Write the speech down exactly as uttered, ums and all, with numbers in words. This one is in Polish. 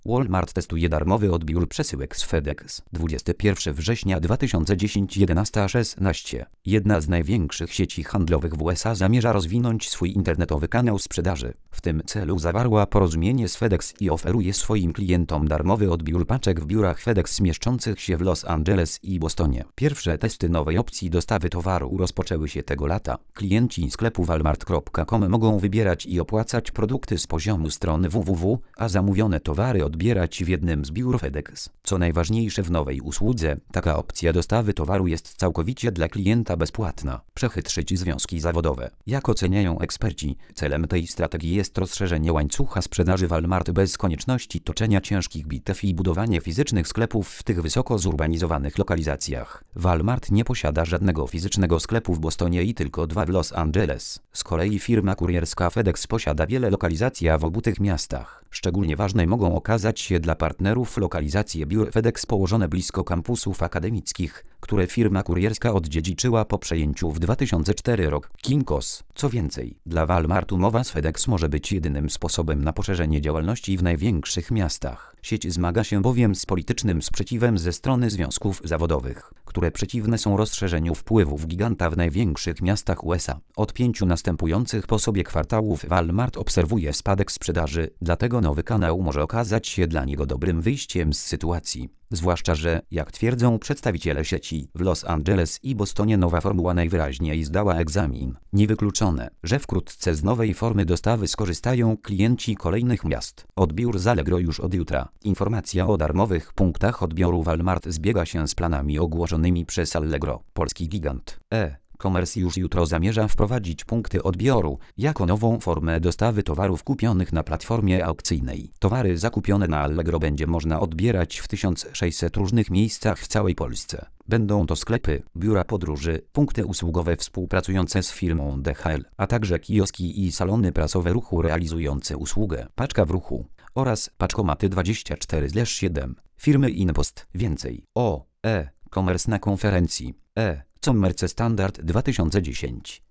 Walmart testuje darmowy odbiór przesyłek z FedEx. dwudziestego pierwszego września dwa tysiące dziesiątego jedenasta szesnaście. Jedna z największych sieci handlowych w U S A zamierza rozwinąć swój internetowy kanał sprzedaży. W tym celu zawarła porozumienie z FedEx i oferuje swoim klientom darmowy odbiór paczek w biurach FedEx mieszczących się w Los Angeles i Bostonie. Pierwsze testy nowej opcji dostawy towaru rozpoczęły się tego lata. Klienci sklepu walmart kropka com mogą wybierać i opłacać produkty z poziomu strony www, a zamówione towary odbierać w jednym z biur FedEx. Co najważniejsze w nowej usłudze, taka opcja dostawy towaru jest całkowicie dla klienta bezpłatna. Przechytrzyć związki zawodowe. Jak oceniają eksperci, celem tej strategii jest rozszerzenie łańcucha sprzedaży Walmart bez konieczności toczenia ciężkich bitew i budowanie fizycznych sklepów w tych wysoko zurbanizowanych lokalizacjach. Walmart nie posiada żadnego fizycznego sklepu w Bostonie i tylko dwa w Los Angeles. Z kolei firma kurierska FedEx posiada wiele lokalizacji w obu tych miastach. Szczególnie ważne mogą okazać się dla partnerów lokalizacje biur FedEx położone blisko kampusów akademickich, które firma kurierska odziedziczyła po przejęciu w dwa tysiące czwartym roku Kinko's. Co więcej, dla Walmartu umowa z FedEx może być jedynym sposobem na poszerzenie działalności w największych miastach. Sieć zmaga się bowiem z politycznym sprzeciwem ze strony związków zawodowych, które przeciwne są rozszerzeniu wpływów giganta w największych miastach U S A. Od pięciu następujących po sobie kwartałów Walmart obserwuje spadek sprzedaży, dlatego nowy kanał może okazać się dla niego dobrym wyjściem z sytuacji. Zwłaszcza, że, jak twierdzą przedstawiciele sieci, w Los Angeles i Bostonie nowa formuła najwyraźniej zdała egzamin. Niewykluczone, że wkrótce z nowej formy dostawy skorzystają klienci kolejnych miast. Odbiór z Allegro już od jutra. Informacja o darmowych punktach odbioru Walmart zbiega się z planami ogłoszonymi przez Allegro. Polski gigant E. Commerce już jutro zamierza wprowadzić punkty odbioru jako nową formę dostawy towarów kupionych na platformie aukcyjnej. Towary zakupione na Allegro będzie można odbierać w tysiąc sześćset różnych miejscach w całej Polsce. Będą to sklepy, biura podróży, punkty usługowe współpracujące z firmą D H L, a także kioski i salony prasowe ruchu realizujące usługę Paczka w ruchu oraz Paczkomaty dwadzieścia cztery siedem firmy InPost. Więcej o E-commerce na konferencji E-commerce Standard dwa tysiące dziesięć.